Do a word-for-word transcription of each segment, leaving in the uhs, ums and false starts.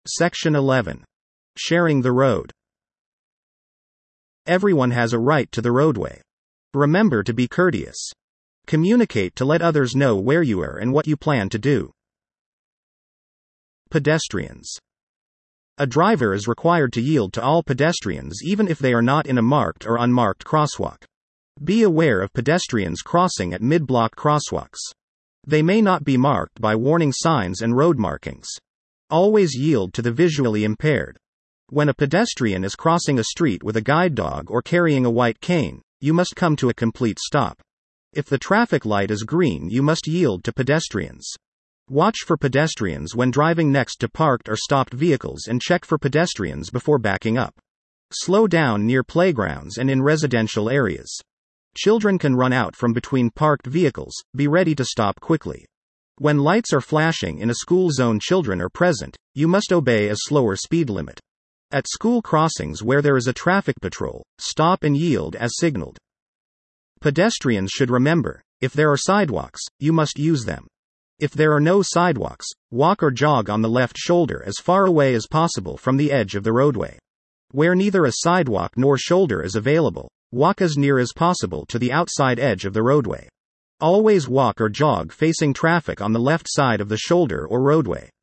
Section eleven. Sharing the road. Everyone has a right to the roadway. Remember to be courteous. Communicate to let others know where you are and what you plan to do. Pedestrians. A driver is required to yield to all pedestrians even if they are not in a marked or unmarked crosswalk. Be aware of pedestrians crossing at mid-block crosswalks. They may not be marked by warning signs and road markings. Always yield to the visually impaired. When a pedestrian is crossing a street with a guide dog or carrying a white cane, you must come to a complete stop. If the traffic light is green, you must yield to pedestrians. Watch for pedestrians when driving next to parked or stopped vehicles and check for pedestrians before backing up. Slow down near playgrounds and in residential areas. Children can run out from between parked vehicles. Be ready to stop quickly. When lights are flashing in a school zone, children are present, you must obey a slower speed limit. At school crossings where there is a traffic patrol, stop and yield as signaled. Pedestrians should remember, if there are sidewalks, you must use them. If there are no sidewalks, walk or jog on the left shoulder as far away as possible from the edge of the roadway. Where neither a sidewalk nor shoulder is available, walk as near as possible to the outside edge of the roadway. Always walk or jog facing traffic on the left side of the shoulder or roadway.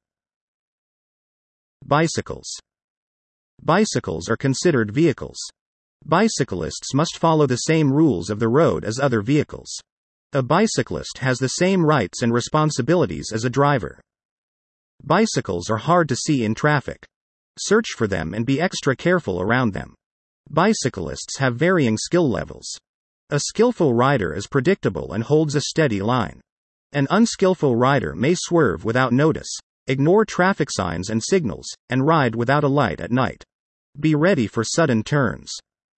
Bicycles. Bicycles are considered vehicles. Bicyclists must follow the same rules of the road as other vehicles. A bicyclist has the same rights and responsibilities as a driver. Bicycles are hard to see in traffic. Search for them and be extra careful around them. Bicyclists have varying skill levels. A skillful rider is predictable and holds a steady line. An unskillful rider may swerve without notice, ignore traffic signs and signals, and ride without a light at night. Be ready for sudden turns.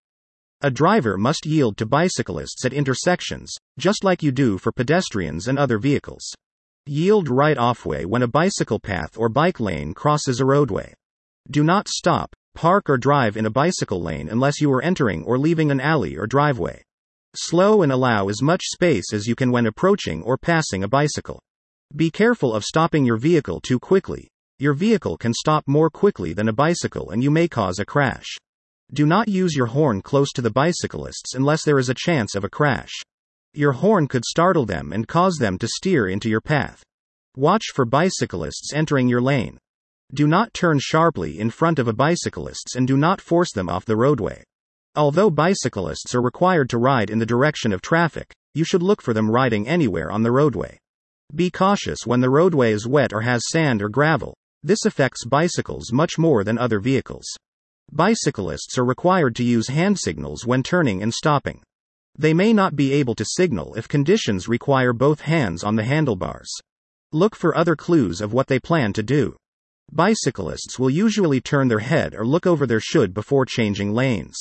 A driver must yield to bicyclists at intersections, just like you do for pedestrians and other vehicles. Yield right off way when a bicycle path or bike lane crosses a roadway. Do not stop, park or drive in a bicycle lane unless you are entering or leaving an alley or driveway. Slow and allow as much space as you can when approaching or passing a bicycle. Be careful of stopping your vehicle too quickly. Your vehicle can stop more quickly than a bicycle and you may cause a crash. Do not use your horn close to the bicyclists unless there is a chance of a crash. Your horn could startle them and cause them to steer into your path. Watch for bicyclists entering your lane. Do not turn sharply in front of a bicyclist and do not force them off the roadway. Although bicyclists are required to ride in the direction of traffic, you should look for them riding anywhere on the roadway. Be cautious when the roadway is wet or has sand or gravel. This affects bicycles much more than other vehicles. Bicyclists are required to use hand signals when turning and stopping. They may not be able to signal if conditions require both hands on the handlebars. Look for other clues of what they plan to do. Bicyclists will usually turn their head or look over their shoulder before changing lanes.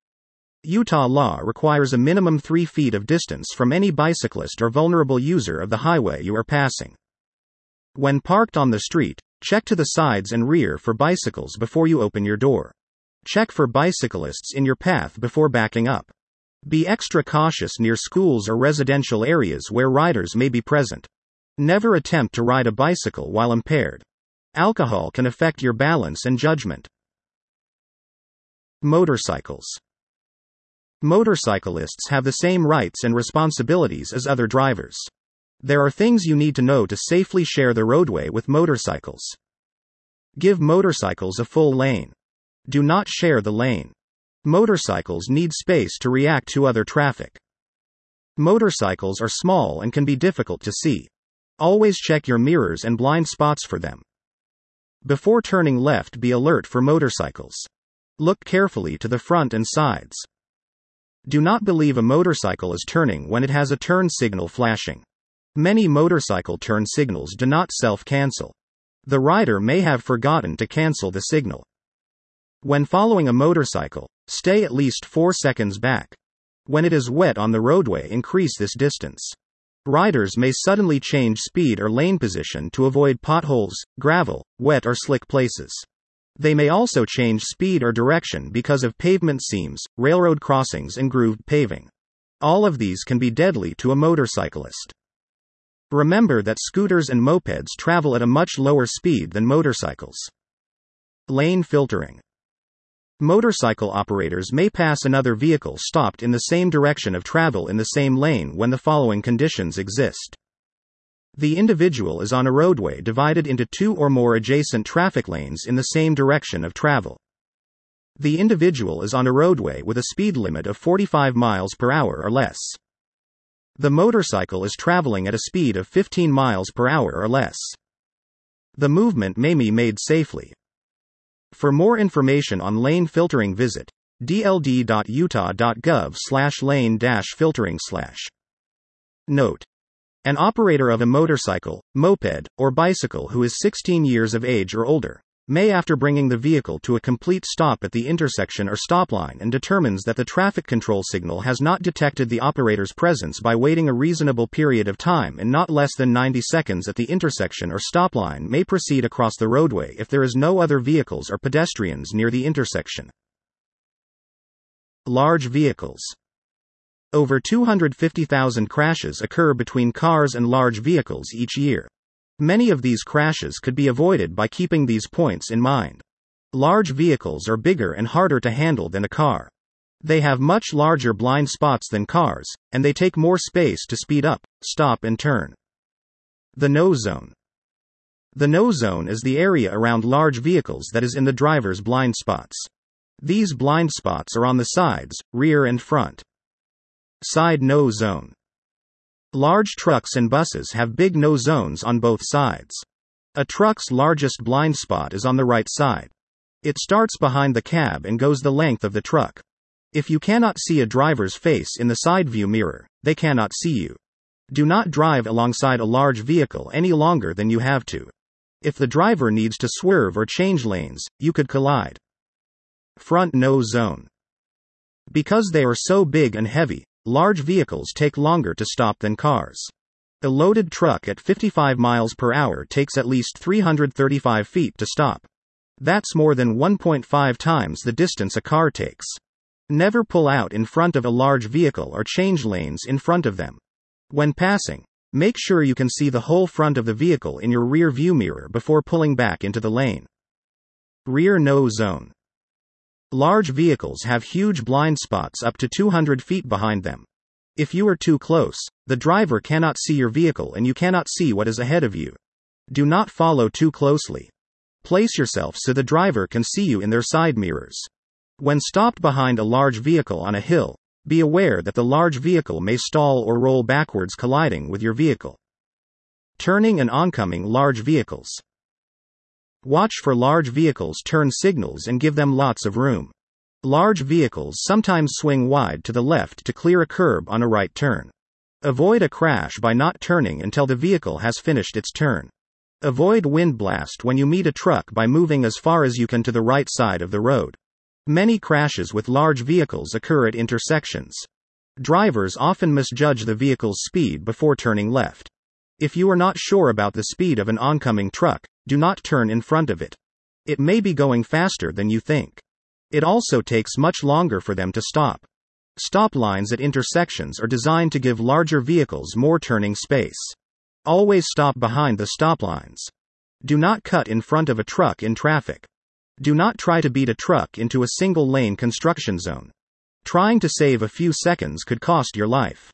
Utah law requires a minimum three feet of distance from any bicyclist or vulnerable user of the highway you are passing. When parked on the street, check to the sides and rear for bicycles before you open your door. Check for bicyclists in your path before backing up. Be extra cautious near schools or residential areas where riders may be present. Never attempt to ride a bicycle while impaired. Alcohol can affect your balance and judgment. Motorcycles. Motorcyclists have the same rights and responsibilities as other drivers. There are things you need to know to safely share the roadway with motorcycles. Give motorcycles a full lane. Do not share the lane. Motorcycles need space to react to other traffic. Motorcycles are small and can be difficult to see. Always check your mirrors and blind spots for them. Before turning left, be alert for motorcycles. Look carefully to the front and sides. Do not believe a motorcycle is turning when it has a turn signal flashing. Many motorcycle turn signals do not self-cancel. The rider may have forgotten to cancel the signal. When following a motorcycle, stay at least four seconds back. When it is wet on the roadway, increase this distance. Riders may suddenly change speed or lane position to avoid potholes, gravel, wet or slick places. They may also change speed or direction because of pavement seams, railroad crossings and grooved paving. All of these can be deadly to a motorcyclist. Remember that scooters and mopeds travel at a much lower speed than motorcycles. Lane filtering. Motorcycle operators may pass another vehicle stopped in the same direction of travel in the same lane when the following conditions exist. The individual is on a roadway divided into two or more adjacent traffic lanes in the same direction of travel. The individual is on a roadway with a speed limit of forty-five miles per hour or less. The motorcycle is traveling at a speed of fifteen miles per hour or less. The movement may be made safely. For more information on lane filtering, visit d l d dot utah dot gov slash lane dash filtering slash. Note: an operator of a motorcycle, moped, or bicycle who is sixteen years of age or older may, after bringing the vehicle to a complete stop at the intersection or stop line and determines that the traffic control signal has not detected the operator's presence by waiting a reasonable period of time and not less than ninety seconds at the intersection or stop line, may proceed across the roadway if there is no other vehicles or pedestrians near the intersection. Large vehicles. Over two hundred fifty thousand crashes occur between cars and large vehicles each year. Many of these crashes could be avoided by keeping these points in mind. Large vehicles are bigger and harder to handle than a car. They have much larger blind spots than cars, and they take more space to speed up, stop, and turn. The no zone. The no zone is the area around large vehicles that is in the driver's blind spots. These blind spots are on the sides, rear, and front. Side no zone. Large trucks and buses have big no zones on both sides. A truck's largest blind spot is on the right side. It starts behind the cab and goes the length of the truck. If you cannot see a driver's face in the side view mirror, they cannot see you. Do not drive alongside a large vehicle any longer than you have to. If the driver needs to swerve or change lanes, you could collide. Front no zone. Because they are so big and heavy, large vehicles take longer to stop than cars. A loaded truck at fifty-five miles per hour takes at least three hundred thirty-five feet to stop. That's more than one point five times the distance a car takes. Never pull out in front of a large vehicle or change lanes in front of them. When passing, make sure you can see the whole front of the vehicle in your rear view mirror before pulling back into the lane. Rear no zone. Large vehicles have huge blind spots up to two hundred feet behind them. If you are too close, the driver cannot see your vehicle and you cannot see what is ahead of you. Do not follow too closely. Place yourself so the driver can see you in their side mirrors. When stopped behind a large vehicle on a hill, be aware that the large vehicle may stall or roll backwards, colliding with your vehicle. Turning and oncoming large vehicles. Watch for large vehicles' turn signals and give them lots of room. Large vehicles sometimes swing wide to the left to clear a curb on a right turn. Avoid a crash by not turning until the vehicle has finished its turn. Avoid wind blast when you meet a truck by moving as far as you can to the right side of the road. Many crashes with large vehicles occur at intersections. Drivers often misjudge the vehicle's speed before turning left. If you are not sure about the speed of an oncoming truck, do not turn in front of it. It may be going faster than you think. It also takes much longer for them to stop. Stop lines at intersections are designed to give larger vehicles more turning space. Always stop behind the stop lines. Do not cut in front of a truck in traffic. Do not try to beat a truck into a single lane construction zone. Trying to save a few seconds could cost your life.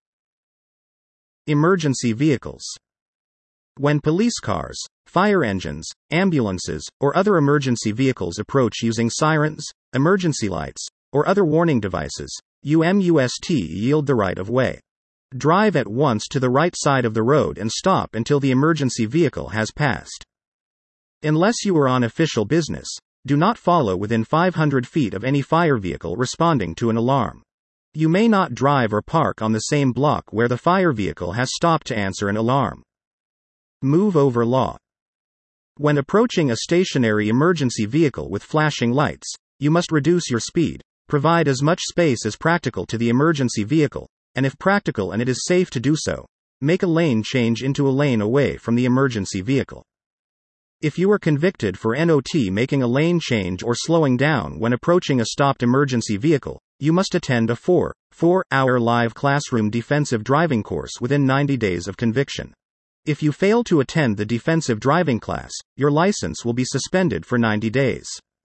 Emergency vehicles. When police cars, fire engines, ambulances, or other emergency vehicles approach using sirens, emergency lights, or other warning devices, you must yield the right of way. Drive at once to the right side of the road and stop until the emergency vehicle has passed. Unless you are on official business, do not follow within five hundred feet of any fire vehicle responding to an alarm. You may not drive or park on the same block where the fire vehicle has stopped to answer an alarm. Move over law. When approaching a stationary emergency vehicle with flashing lights, you must reduce your speed, provide as much space as practical to the emergency vehicle, and if practical and it is safe to do so, make a lane change into a lane away from the emergency vehicle. If you are convicted for not making a lane change or slowing down when approaching a stopped emergency vehicle, you must attend a four-hour live classroom defensive driving course within ninety days of conviction. If you fail to attend the defensive driving class, your license will be suspended for ninety days.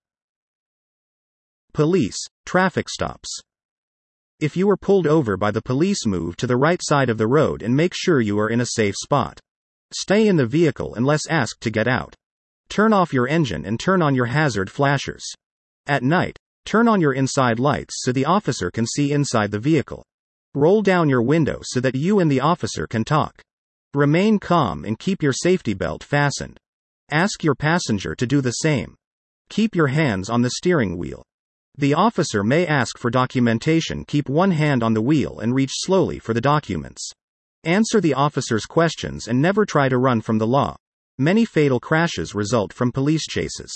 Police, traffic stops. If you are pulled over by the police, move to the right side of the road and make sure you are in a safe spot. Stay in the vehicle unless asked to get out. Turn off your engine and turn on your hazard flashers. At night, turn on your inside lights so the officer can see inside the vehicle. Roll down your window so that you and the officer can talk. Remain calm and keep your safety belt fastened. Ask your passenger to do the same. Keep your hands on the steering wheel. The officer may ask for documentation. Keep one hand on the wheel and reach slowly for the documents. Answer the officer's questions and never try to run from the law. Many fatal crashes result from police chases.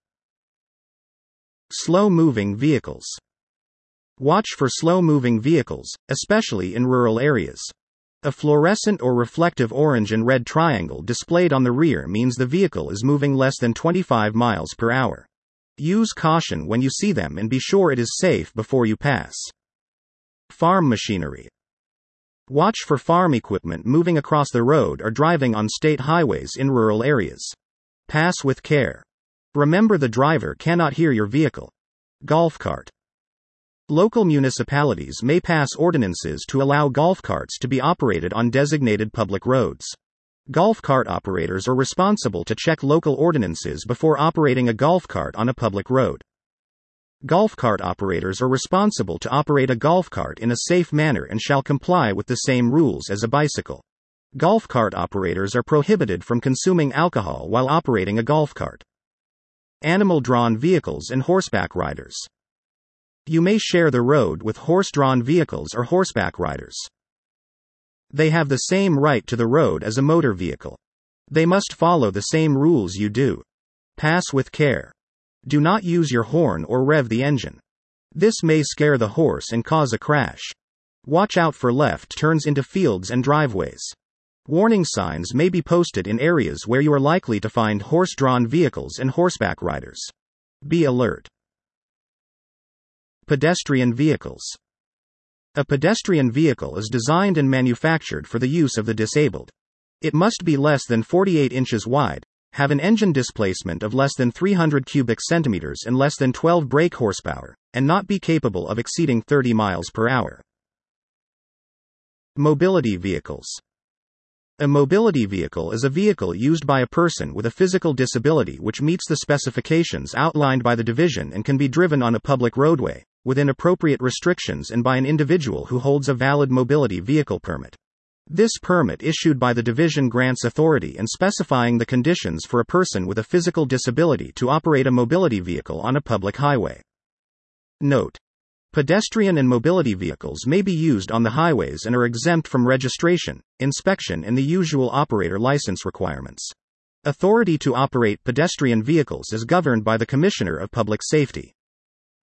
Slow-moving vehicles. Watch for slow-moving vehicles, especially in rural areas. A fluorescent or reflective orange and red triangle displayed on the rear means the vehicle is moving less than twenty-five miles per hour. Use caution when you see them and be sure it is safe before you pass. Farm machinery. Watch for farm equipment moving across the road or driving on state highways in rural areas. Pass with care. Remember, the driver cannot hear your vehicle. Golf cart. Local municipalities may pass ordinances to allow golf carts to be operated on designated public roads. Golf cart operators are responsible to check local ordinances before operating a golf cart on a public road. Golf cart operators are responsible to operate a golf cart in a safe manner and shall comply with the same rules as a bicycle. Golf cart operators are prohibited from consuming alcohol while operating a golf cart. Animal-drawn vehicles and horseback riders. You may share the road with horse-drawn vehicles or horseback riders. They have the same right to the road as a motor vehicle. They must follow the same rules you do. Pass with care. Do not use your horn or rev the engine. This may scare the horse and cause a crash. Watch out for left turns into fields and driveways. Warning signs may be posted in areas where you are likely to find horse-drawn vehicles and horseback riders. Be alert. Pedestrian vehicles. A pedestrian vehicle is designed and manufactured for the use of the disabled. It must be less than forty-eight inches wide, have an engine displacement of less than three hundred cubic centimeters and less than twelve brake horsepower, and not be capable of exceeding thirty miles per hour. Mobility vehicles. A mobility vehicle is a vehicle used by a person with a physical disability which meets the specifications outlined by the division and can be driven on a public roadway, within appropriate restrictions, and by an individual who holds a valid mobility vehicle permit. This permit issued by the division grants authority and specifying the conditions for a person with a physical disability to operate a mobility vehicle on a public highway. Note: pedestrian and mobility vehicles may be used on the highways and are exempt from registration, inspection, and the usual operator license requirements. Authority to operate pedestrian vehicles is governed by the Commissioner of Public Safety.